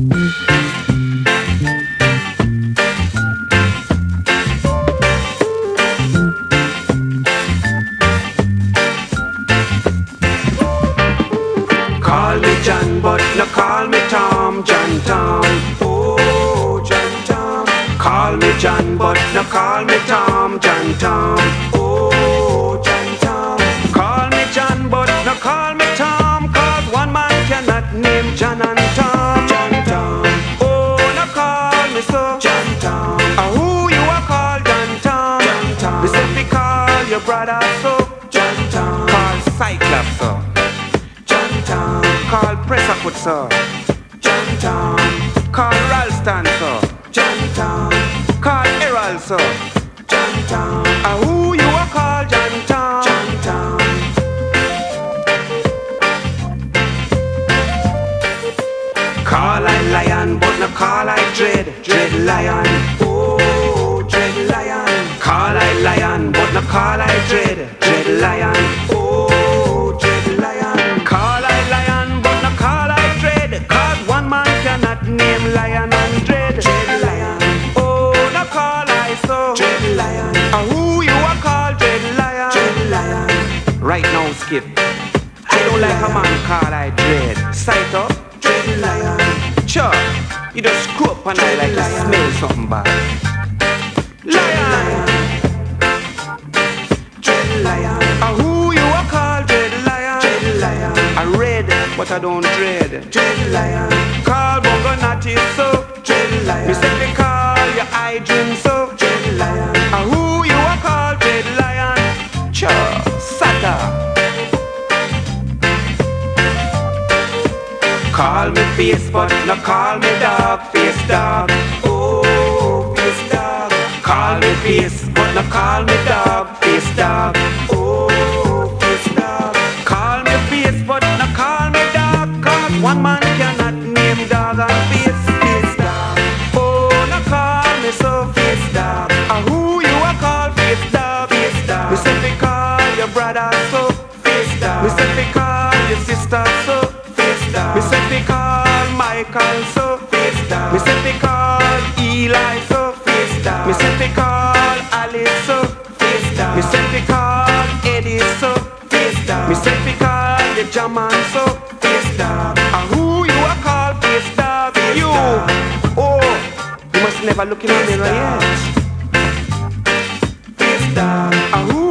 Call me John, but no call me Tom, John Tom. Oh, John Tom. Call me John, but no call me Tom, John Tom. Oh, John Tom. Call me John, but no call me Tom, 'cause one man cannot name John and Tom. John Tom. Oh, no call me so, John Tom. Who you a call John Tom? John Tom. Me say we call your brother so, John Tom. Call Cyclops so, John Tom. Call Pressaput so, John Tom. Call Ralston so, John Tom. Call Errol so, John Tom. Who you a call John Tom? John Tom. Call I lion, but no call I dread, dread lion. Oh, dread lion. Call I lion, but no call I dread, dread lion. Oh, dread lion. Call I lion, but no call I dread, 'cause one man cannot name lion and dread, dread lion. Oh, no call I so, dread lion. Who you a call dread lion? Dread lion. Right now, Skip, I don't like a man call I dread. Sight up, dread lion. Sure, you just screw up and I like to smell something bad. Lion, dread lion. Who you a call dread lion? Dread lion. I read, but I don't dread. Dread lion. Call Bongo Natty so, dread lion. Me say we call your eye dream so, dread lion. Who you a call dread lion? Sure, Sata. Call me face, but no call me dog, face dog. Oh, face dog. Call me face, but no call me dog, face dog. Oh, face dog. Call me face, but no call me dog, 'cause one man cannot name dog and face, face dog. Oh, no call me so, face dog. Who you a call face dog, face dog. Me say we call your brother so, face dog. Me say we call your sister so, face dog. Me say we call Michael so, face dog. Me say we call Eli so, face dog. Me say we call Alice so, face dog. Me say we call Eddie so, face dog. Me say we call the German so, face dog. Who you a call face dog? You. Oh, you must never look in a mirror yet. Face dog. Who